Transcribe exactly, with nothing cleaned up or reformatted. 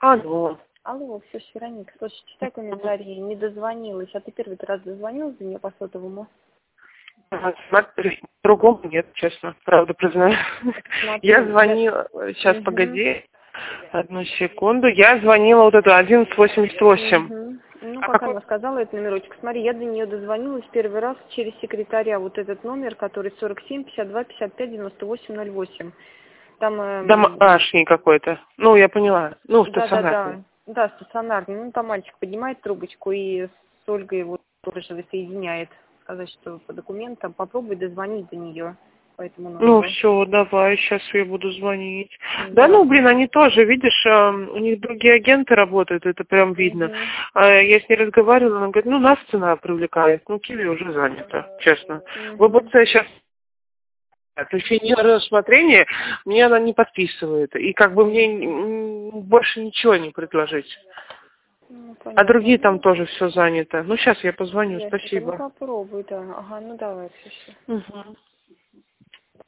Алло. Алло, все, Вероника, слушай, читай комментарии, не дозвонилась, а ты первый раз дозвонилась до нее по сотовому? Смотри, другому нет, честно, правда признаю. Смотри, Я звонила, я... сейчас, Угу. погоди, одну секунду, я звонила вот эту одиннадцать восемьдесят восемь. Угу. Ну, А как какой? она сказала, этот номерочек. Смотри, я до нее дозвонилась первый раз через секретаря, вот этот номер, который сорок семь пятьдесят два пятьдесят пять девяносто восемь ноль восемь. Там... Эм... Домашний какой-то. Ну, я поняла. Ну, Да, да, стационарный. да. Да, стационарный. Ну, там мальчик поднимает трубочку и с Ольгой вот тоже соединяет. Сказать, что по документам попробуй дозвонить до нее по этому Ну, номеру. все, давай, сейчас я буду звонить. Да, Да. ну, блин, они тоже, видишь, э, у них другие агенты работают, это прям видно. Угу. А я с ней разговаривала, она говорит, ну, нас цена привлекает, ну, Киви уже занята, честно. В Угу. ВБЦ сейчас, то есть ее рассмотрение, мне она не подписывает, и как бы мне м, больше ничего не предложить. Ну, А понятно. другие там Ну, тоже все занято. Ну, сейчас я позвоню, ясненько. Ну, спасибо. попробуй, да. Ага, ну давай, слушай. Угу.